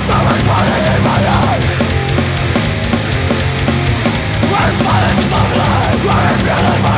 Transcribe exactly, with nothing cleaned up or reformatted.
Całe spalenie moje Bez palec dobre, ale wiele